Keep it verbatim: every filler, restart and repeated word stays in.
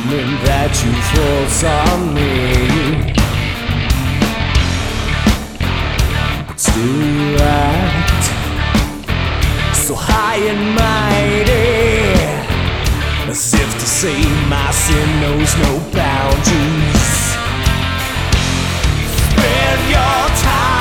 treatment that you force on me. But still you act so high and mighty, as if to say my sin knows no boundaries. Spend your time